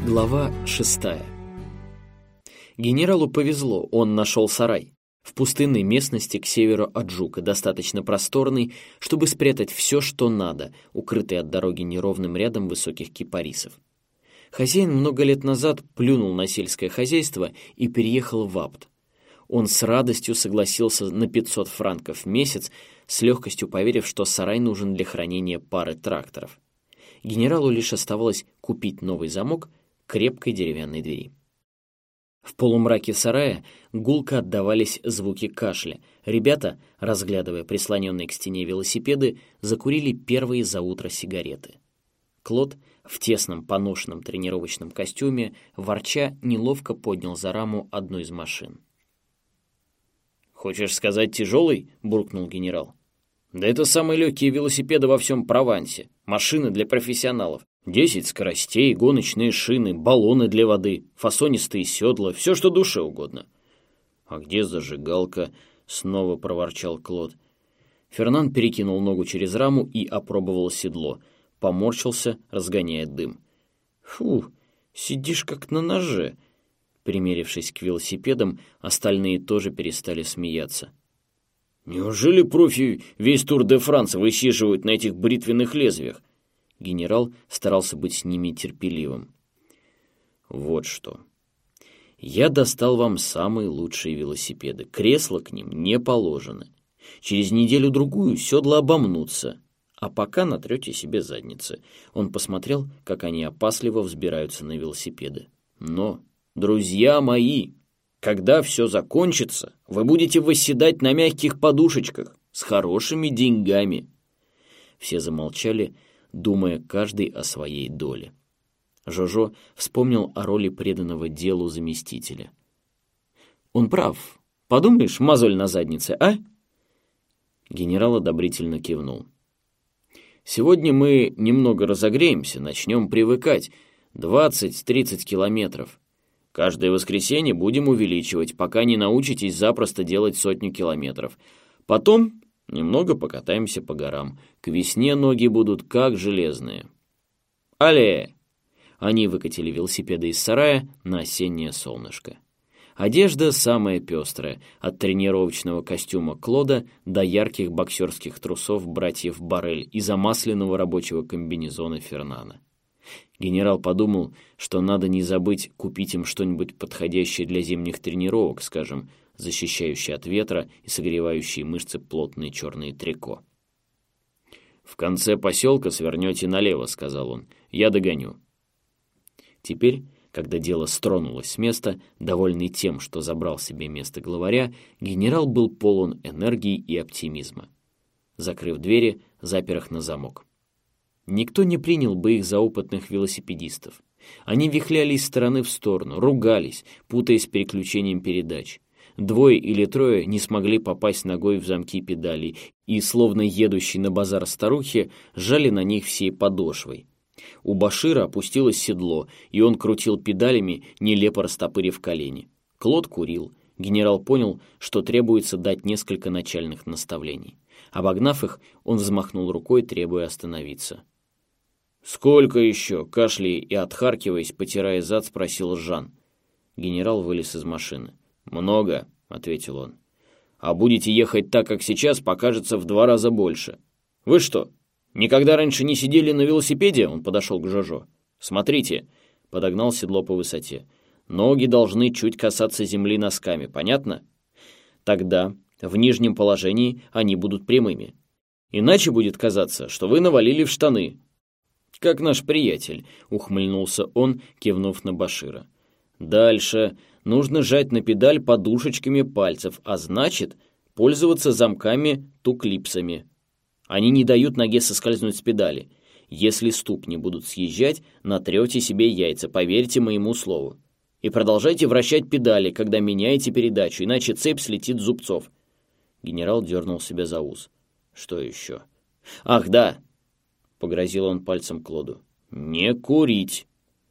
Глава 6. Генералу повезло, он нашел сарай. В пустынной местности к северу от Жука, достаточно просторный, чтобы спрятать все, что надо, укрытый от дороги неровным рядом высоких кипарисов. Хозяин много лет назад плюнул на сельское хозяйство и переехал в Абт. Он с радостью согласился на 500 франков в месяц, с легкостью поверив, что сарай нужен для хранения пары тракторов. Генералу лишь оставалось купить новый замок к крепкой деревянной двери. В полумраке сарая гулко отдавались звуки кашля. Ребята, разглядывая прислоненные к стене велосипеды, закурили первые за утро сигареты. Клод в тесном поношенном тренировочном костюме, ворча, неловко поднял за раму одну из машин. «Хочешь сказать, тяжелый?» — буркнул генерал. «Да это самые легкие велосипеды во всем Провансе. Машины для профессионалов. 10 скоростей, гоночные шины, баллоны для воды, фасонистые седла, все, что душе угодно». «А где зажигалка?» — снова проворчал Клод. Фернан перекинул ногу через раму и опробовал седло. Поморщился, разгоняя дым. «Фу, сидишь как на ноже». Примерившись к велосипедам, остальные тоже перестали смеяться. «Неужели профи весь Тур-де-Франс высиживают на этих бритвенных лезвиях?» Генерал старался быть с ними терпеливым. «Вот что. Я достал вам самые лучшие велосипеды. Кресла к ним не положены. Через неделю-другую седла обомнутся. А пока натрете себе задницы». Он посмотрел, как они опасливо взбираются на велосипеды. «Но, друзья мои, когда все закончится, вы будете восседать на мягких подушечках с хорошими деньгами». Все замолчали, думая каждый о своей доле. Жожо вспомнил о роли преданного делу заместителя. «Он прав. Подумаешь, мозоль на заднице, а?» Генерал одобрительно кивнул. «Сегодня мы немного разогреемся, начнем привыкать. 20-30 километров. Каждое воскресенье будем увеличивать, пока не научитесь запросто делать 100 километров. Потом немного покатаемся по горам. К весне ноги будут как железные. Але!» Они выкатили велосипеды из сарая на осеннее солнышко. Одежда самая пестрая, от тренировочного костюма Клода до ярких боксерских трусов братьев Боррель и замасленного рабочего комбинезона Фернана. Генерал подумал, что надо не забыть купить им что-нибудь подходящее для зимних тренировок, скажем, защищающие от ветра и согревающие мышцы плотные черные трико. «В конце поселка свернете налево», — сказал он. «Я догоню». Теперь, когда дело стронулось с места, довольный тем, что забрал себе место главаря, генерал был полон энергии и оптимизма. Закрыв двери, запер их на замок. Никто не принял бы их за опытных велосипедистов. Они вихляли из стороны в сторону, ругались, путаясь переключением передач. 2 или 3 не смогли попасть ногой в замки педалей и, словно едущие на базар старухи, сжали на них всей подошвой. У Башира опустилось седло, и он крутил педалями, нелепо растопырив колени. Клод курил. Генерал понял, что требуется дать несколько начальных наставлений. Обогнав их, он взмахнул рукой, требуя остановиться. «Сколько еще?» — кашляя и отхаркиваясь, потирая зад, спросил Жан. Генерал вылез из машины. «Много», — ответил он. «А будете ехать так, как сейчас, покажется в 2 раза больше. Вы что, никогда раньше не сидели на велосипеде?» Он подошел к Жожо. «Смотрите», — подогнал седло по высоте. «Ноги должны чуть касаться земли носками, понятно? Тогда в нижнем положении они будут прямыми. Иначе будет казаться, что вы навалили в штаны». «Как наш приятель», — ухмыльнулся он, кивнув на Башира. «Дальше нужно жать на педаль подушечками пальцев, а значит, пользоваться замками-туклипсами. Они не дают ноге соскользнуть с педали. Если ступни будут съезжать, натрете себе яйца, поверьте моему слову. И продолжайте вращать педали, когда меняете передачу, иначе цепь слетит с зубцов». Генерал дернул себя за ус. «Что еще?» «Ах, да!» — погрозил он пальцем Клоду. «Не курить!»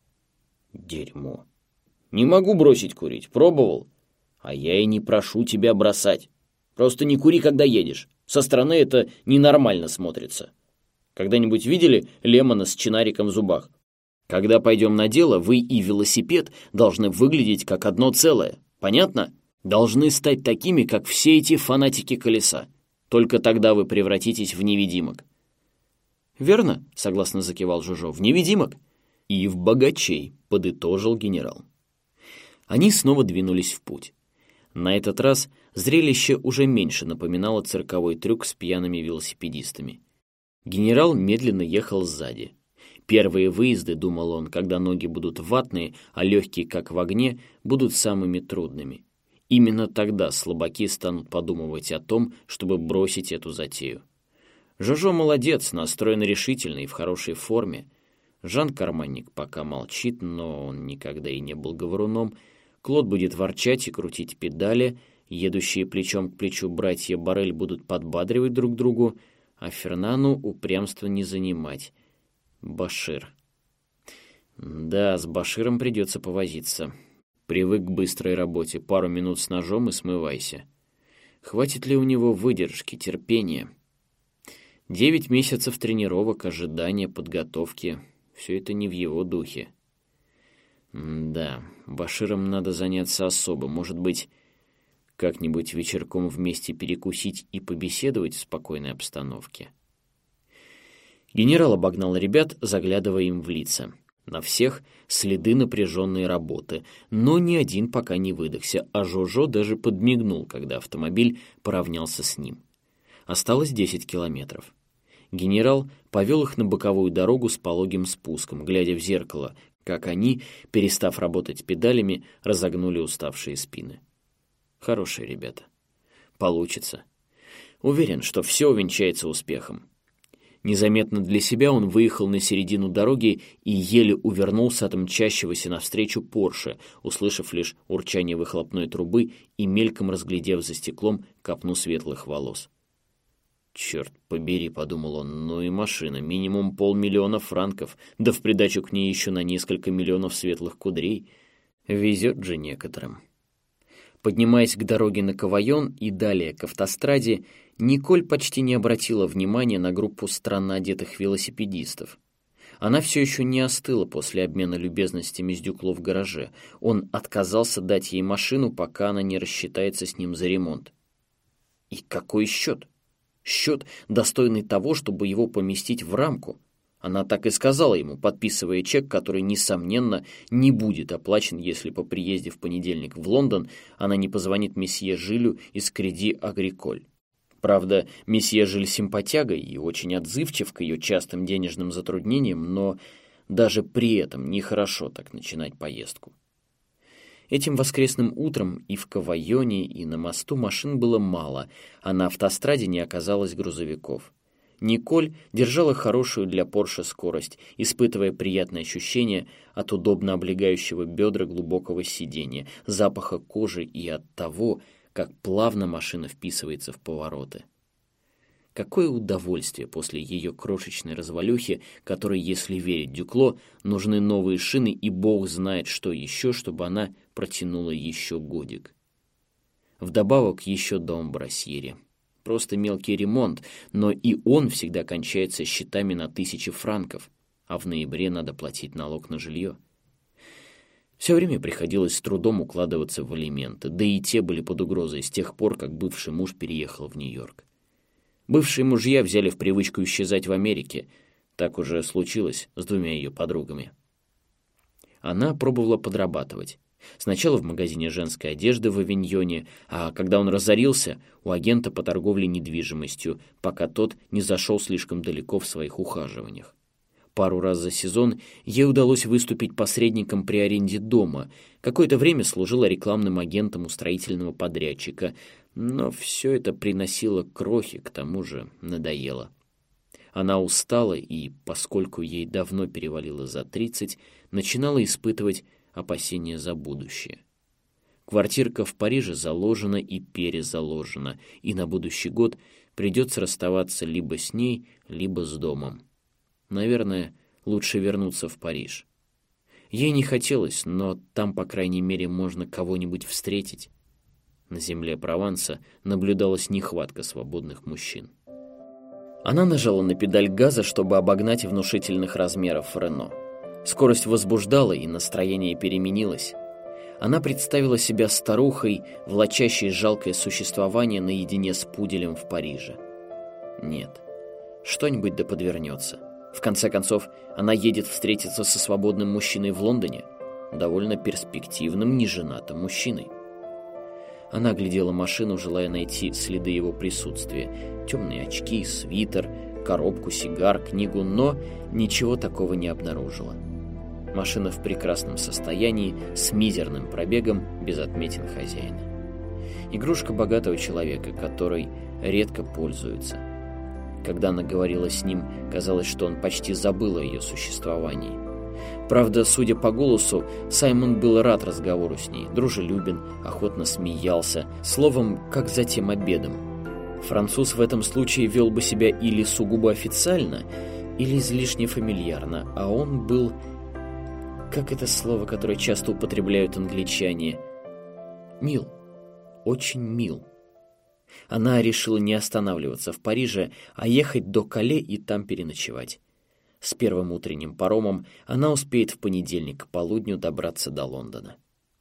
«Дерьмо! Не могу бросить курить, пробовал. А я и не прошу тебя бросать. Просто не кури, когда едешь. Со стороны это ненормально смотрится. Когда-нибудь видели Лемона с чинариком в зубах? Когда пойдем на дело, вы и велосипед должны выглядеть как одно целое. Понятно? Должны стать такими, как все эти фанатики колеса. Только тогда вы превратитесь в невидимок». «Верно», — согласно закивал Жужо, — «в невидимок». «И в богачей», — подытожил генерал. Они снова двинулись в путь. На этот раз зрелище уже меньше напоминало цирковой трюк с пьяными велосипедистами. Генерал медленно ехал сзади. Первые выезды, думал он, когда ноги будут ватные, а легкие, как в огне, будут самыми трудными. Именно тогда слабаки станут подумывать о том, чтобы бросить эту затею. Жожо молодец, настроен решительно и в хорошей форме. Жан-карманник пока молчит, но он никогда и не был говоруном. Клод будет ворчать и крутить педали, едущие плечом к плечу братья Борель будут подбадривать друг другу, а Фернану упрямство не занимать. Башир. Да, с Баширом придется повозиться. Привык к быстрой работе, пару минут с ножом и смывайся. Хватит ли у него выдержки, терпения? 9 месяцев тренировок, ожидания, подготовки — все это не в его духе. Да, Баширом надо заняться особо. Может быть, как-нибудь вечерком вместе перекусить и побеседовать в спокойной обстановке. Генерал обогнал ребят, заглядывая им в лица. На всех следы напряженной работы, но ни один пока не выдохся, а Жожо даже подмигнул, когда автомобиль поравнялся с ним. Осталось 10 километров. Генерал повел их на боковую дорогу с пологим спуском, глядя в зеркало, как они, перестав работать педалями, разогнули уставшие спины. Хорошие ребята. Получится. Уверен, что все увенчается успехом. Незаметно для себя он выехал на середину дороги и еле увернулся от мчащегося навстречу Порше, услышав лишь урчание выхлопной трубы и мельком разглядев за стеклом копну светлых волос. «Черт побери», — подумал он, — «ну и машина, минимум 500 000 франков, да в придачу к ней еще на несколько миллионов светлых кудрей. Везет же некоторым». Поднимаясь к дороге на Кавайон и далее к автостраде, Николь почти не обратила внимания на группу странно одетых велосипедистов. Она все еще не остыла после обмена любезностями с Дюкло в гараже. Он отказался дать ей машину, пока она не рассчитается с ним за ремонт. И какой счет? Счет, достойный того, чтобы его поместить в рамку. Она так и сказала ему, подписывая чек, который, несомненно, не будет оплачен, если по приезде в понедельник в Лондон она не позвонит месье Жилю из Креди Агриколь. Правда, месье Жиль симпатяга и очень отзывчив к ее частым денежным затруднениям, но даже при этом нехорошо так начинать поездку. Этим воскресным утром и в Кавайоне, и на мосту машин было мало, а на автостраде не оказалось грузовиков. Николь держала хорошую для Порше скорость, испытывая приятное ощущение от удобно облегающего бедра глубокого сидения, запаха кожи и от того, как плавно машина вписывается в повороты. Какое удовольствие после ее крошечной развалюхи, которой, если верить Дюкло, нужны новые шины и бог знает что еще, чтобы она протянула еще годик. Вдобавок еще дом в Брасьере. Просто мелкий ремонт, но и он всегда кончается счетами на 1000 франков, а в ноябре надо платить налог на жилье. Все время приходилось с трудом укладываться в алименты, да и те были под угрозой с тех пор, как бывший муж переехал в Нью-Йорк. Бывшие мужья взяли в привычку исчезать в Америке. Так уже случилось с 2 ее подругами. Она пробовала подрабатывать. Сначала в магазине женской одежды в Авиньоне, а когда он разорился, у агента по торговле недвижимостью, пока тот не зашел слишком далеко в своих ухаживаниях. Пару раз за сезон ей удалось выступить посредником при аренде дома. Какое-то время служила рекламным агентом у строительного подрядчика, но все это приносило крохи, к тому же надоело. Она устала и, поскольку ей давно перевалило за 30, начинала испытывать опасения за будущее. Квартирка в Париже заложена и перезаложена, и на будущий год придется расставаться либо с ней, либо с домом. Наверное, лучше вернуться в Париж. Ей не хотелось, но там, по крайней мере, можно кого-нибудь встретить. На земле Прованса наблюдалась нехватка свободных мужчин. Она нажала на педаль газа, чтобы обогнать внушительных размеров Рено. Скорость возбуждала, и настроение переменилось. Она представила себя старухой, влачащей жалкое существование наедине с пуделем в Париже. Нет, что-нибудь да подвернется. В конце концов, она едет встретиться со свободным мужчиной в Лондоне, довольно перспективным, неженатым мужчиной. Она глядела машину, желая найти следы его присутствия. Темные очки, свитер, коробку сигар, книгу, но ничего такого не обнаружила. Машина в прекрасном состоянии, с мизерным пробегом, без отметин хозяина. Игрушка богатого человека, которой редко пользуются. Когда она говорила с ним, казалось, что он почти забыл о ее существовании. Правда, судя по голосу, Саймон был рад разговору с ней, дружелюбен, охотно смеялся, словом, как за тем обедом. Француз в этом случае вел бы себя или сугубо официально, или излишне фамильярно, а он был... Как это слово, которое часто употребляют англичане? Мил. Очень мил. Она решила не останавливаться в Париже, а ехать до Кале и там переночевать. С первым утренним паромом она успеет в понедельник к полудню добраться до Лондона.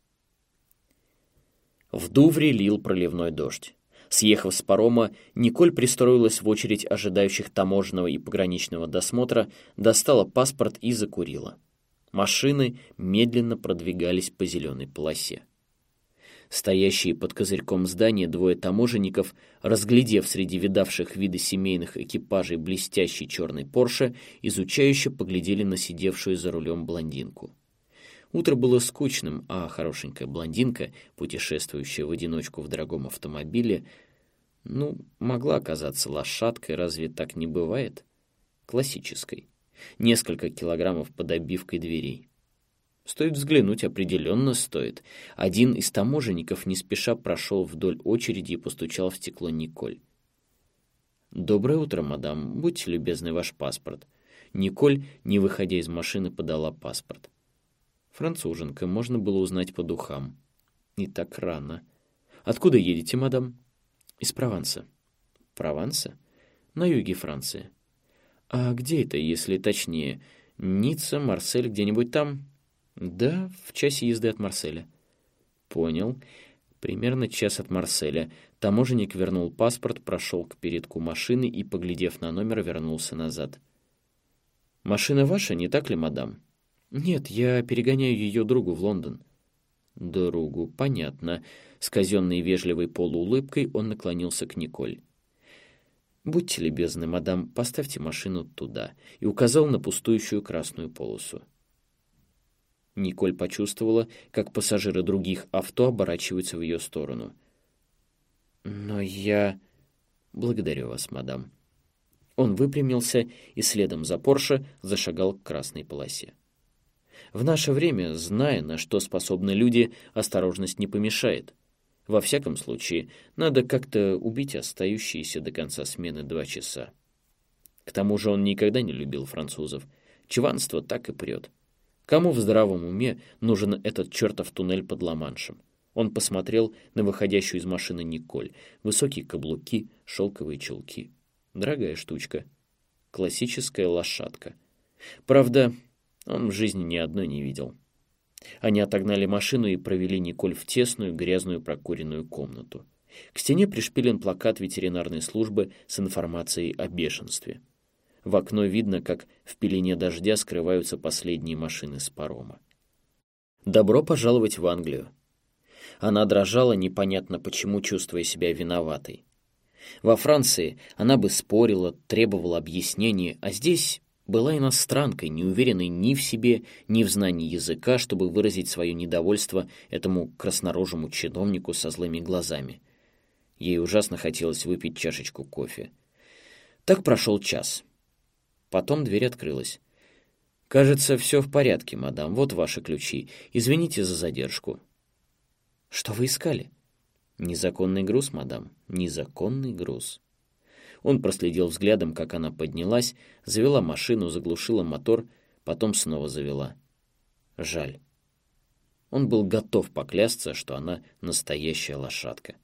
В Дувре лил проливной дождь. Съехав с парома, Николь пристроилась в очередь ожидающих таможенного и пограничного досмотра, достала паспорт и закурила. Машины медленно продвигались по зеленой полосе. Стоящие под козырьком здания двое таможенников, разглядев среди видавших виды семейных экипажей блестящий черный Порше, изучающе поглядели на сидевшую за рулем блондинку. Утро было скучным, а хорошенькая блондинка, путешествующая в одиночку в дорогом автомобиле, могла оказаться лошадкой, разве так не бывает? Классической. Несколько килограммов под обивкой дверей. Стоит взглянуть, определенно стоит. Один из таможенников не спеша прошел вдоль очереди и постучал в стекло Николь. «Доброе утро, мадам. Будьте любезны, ваш паспорт». Николь, не выходя из машины, подала паспорт. Француженка, можно было узнать по духам. Не так рано. «Откуда едете, мадам?» «Из Прованса». «Прованса?» «На юге Франции». «А где это, если точнее? Ницца, Марсель, где-нибудь там?» «Да, в часе езды от Марселя». «Понял. Примерно час от Марселя». Таможенник вернул паспорт, прошел к передку машины и, поглядев на номер, вернулся назад. «Машина ваша, не так ли, мадам?» «Нет, я перегоняю ее другу в Лондон». «Другу, понятно». С казенной вежливой полуулыбкой он наклонился к Николь. «Будьте любезны, мадам, поставьте машину туда», и указал на пустующую красную полосу. Николь почувствовала, как пассажиры других авто оборачиваются в ее сторону. «Но я... Благодарю вас, мадам». Он выпрямился и следом за Порше зашагал к красной полосе. В наше время, зная, на что способны люди, осторожность не помешает. Во всяком случае, надо как-то убить остающиеся до конца смены 2 часа. К тому же он никогда не любил французов. Чванство так и прет. Кому в здравом уме нужен этот чертов туннель под Ла-Маншем? Он посмотрел на выходящую из машины Николь. Высокие каблуки, шелковые чулки. Дорогая штучка. Классическая лошадка. Правда, он в жизни ни одной не видел. Они отогнали машину и провели Николь в тесную, грязную, прокуренную комнату. К стене пришпилен плакат ветеринарной службы с информацией о бешенстве. В окно видно, как в пелене дождя скрываются последние машины с парома. Добро пожаловать в Англию. Она дрожала, непонятно почему, чувствуя себя виноватой. Во Франции она бы спорила, требовала объяснений, а здесь была иностранкой, не уверенной ни в себе, ни в знании языка, чтобы выразить свое недовольство этому краснорожему чиновнику со злыми глазами. Ей ужасно хотелось выпить чашечку кофе. Так прошел час. Потом дверь открылась. «Кажется, все в порядке, мадам. Вот ваши ключи. Извините за задержку». «Что вы искали?» «Незаконный груз, мадам. Незаконный груз». Он проследил взглядом, как она поднялась, завела машину, заглушила мотор, потом снова завела. Жаль. Он был готов поклясться, что она настоящая лошадка.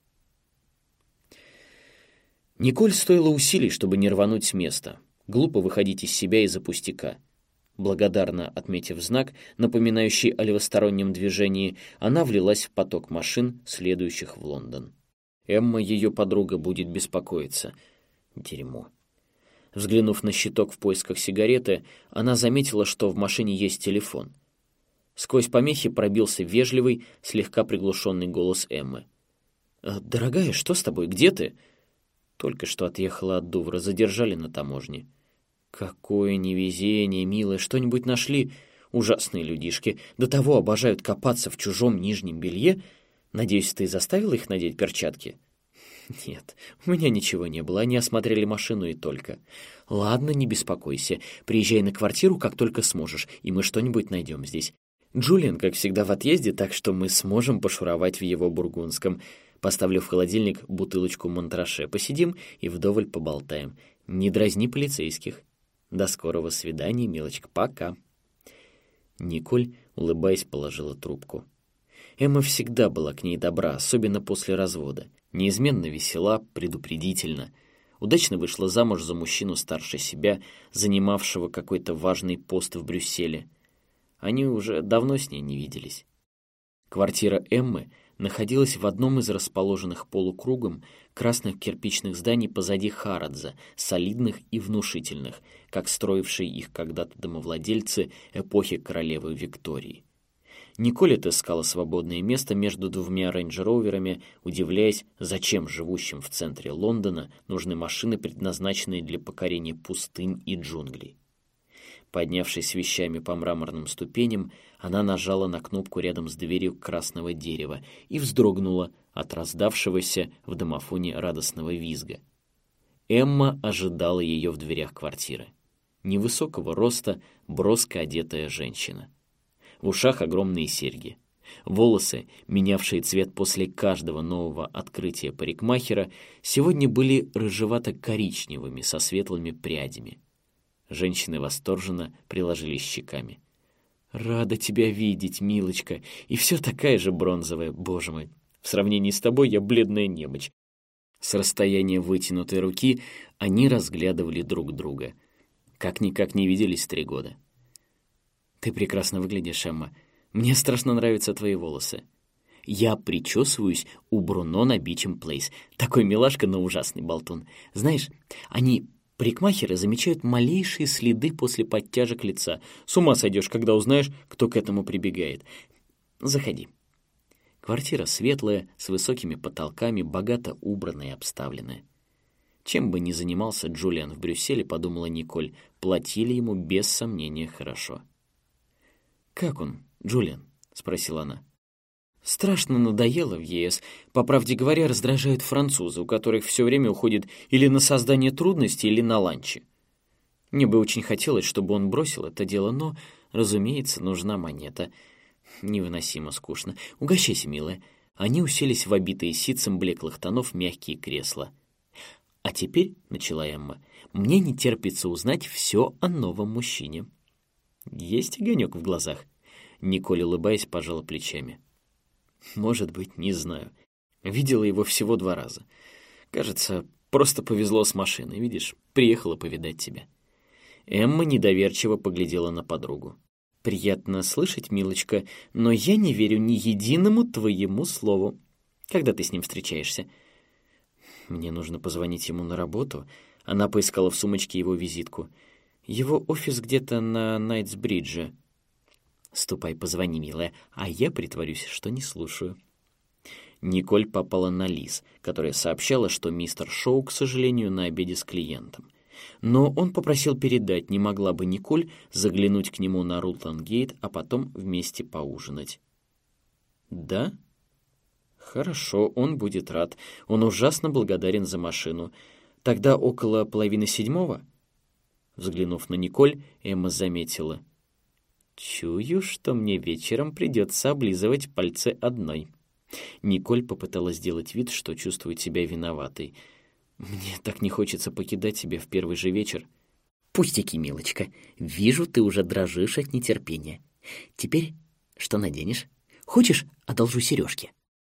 Николь стоило усилий, чтобы не рвануть с места. Глупо выходить из себя из-за пустяка. Благодарно отметив знак, напоминающий о левостороннем движении, она влилась в поток машин, следующих в Лондон. Эмма, ее подруга, будет беспокоиться. Дерьмо. Взглянув на щиток в поисках сигареты, она заметила, что в машине есть телефон. Сквозь помехи пробился вежливый, слегка приглушенный голос Эммы. «Дорогая, что с тобой? Где ты?» «Только что отъехала от Дувра, задержали на таможне». «Какое невезение, милая, что-нибудь нашли? Ужасные людишки, до того обожают копаться в чужом нижнем белье. Надеюсь, ты заставила их надеть перчатки?» «Нет, у меня ничего не было, они осмотрели машину и только». «Ладно, не беспокойся, приезжай на квартиру, как только сможешь, и мы что-нибудь найдем здесь. Джулиан, как всегда, в отъезде, так что мы сможем пошуровать в его бургундском. Поставлю в холодильник бутылочку Монтраше, посидим и вдоволь поболтаем. Не дразни полицейских. До скорого свидания, милочка, пока». Николь, улыбаясь, положила трубку. Эмма всегда была к ней добра, особенно после развода. Неизменно весела, предупредительна. Удачно вышла замуж за мужчину старше себя, занимавшего какой-то важный пост в Брюсселе. Они уже давно с ней не виделись. Квартира Эммы находилась в одном из расположенных полукругом красных кирпичных зданий позади Харадза, солидных и внушительных, как строившие их когда-то домовладельцы эпохи королевы Виктории. Николь отыскала свободное место между двумя рейндж-роверами, удивляясь, зачем живущим в центре Лондона нужны машины, предназначенные для покорения пустынь и джунглей. Поднявшись с вещами по мраморным ступеням, она нажала на кнопку рядом с дверью красного дерева и вздрогнула от раздавшегося в домофоне радостного визга. Эмма ожидала ее в дверях квартиры. Невысокого роста, броско одетая женщина. В ушах огромные серьги. Волосы, менявшие цвет после каждого нового открытия парикмахера, сегодня были рыжевато-коричневыми со светлыми прядями. Женщины восторженно приложились щеками. «Рада тебя видеть, милочка, и все такая же бронзовая, боже мой. В сравнении с тобой я бледная немочь». С расстояния вытянутой руки они разглядывали друг друга. Как-никак не виделись 3 года. «Ты прекрасно выглядишь, Эмма. Мне страшно нравятся твои волосы. Я причесываюсь у Бруно на Бичем-Плейс. Такой милашка, но ужасный болтун. Знаешь, парикмахеры замечают малейшие следы после подтяжек лица. С ума сойдешь, когда узнаешь, кто к этому прибегает. Заходи». Квартира светлая, с высокими потолками, богато убранная и обставленная. Чем бы ни занимался Джулиан в Брюсселе, подумала Николь, платили ему без сомнения хорошо. «Как он, Джулиан?» — спросила она. «Страшно надоело в ЕС. По правде говоря, раздражают французы, у которых все время уходит или на создание трудностей, или на ланчи. Мне бы очень хотелось, чтобы он бросил это дело, но, разумеется, нужна монета. Невыносимо скучно. Угощайся, милая». Они уселись в обитые ситцем блеклых тонов мягкие кресла. «А теперь, — начала Эмма, — мне не терпится узнать все о новом мужчине». «Есть огонек в глазах?» Николь, улыбаясь, пожала плечами. «Может быть, не знаю. Видела его всего 2 раза. Кажется, просто повезло с машиной, видишь, приехала повидать тебя». Эмма недоверчиво поглядела на подругу. «Приятно слышать, милочка, но я не верю ни единому твоему слову. Когда ты с ним встречаешься?» «Мне нужно позвонить ему на работу». Она поискала в сумочке его визитку. «Его офис где-то на Найтсбридже». «Ступай, позвони, милая, а я притворюсь, что не слушаю». Николь попала на Лиз, которая сообщала, что мистер Шоу, к сожалению, на обеде с клиентом. Но он попросил передать, не могла бы Николь заглянуть к нему на Рутland-Гейт, а потом вместе поужинать. «Да? Хорошо, он будет рад. Он ужасно благодарен за машину. Тогда около 6:30?» Взглянув на Николь, Эмма заметила. «Чую, что мне вечером придется облизывать пальцы одной». Николь попыталась сделать вид, что чувствует себя виноватой. «Мне так не хочется покидать тебя в первый же вечер». «Пустяки, милочка. Вижу, ты уже дрожишь от нетерпения. Теперь что наденешь? Хочешь, одолжу сережки?»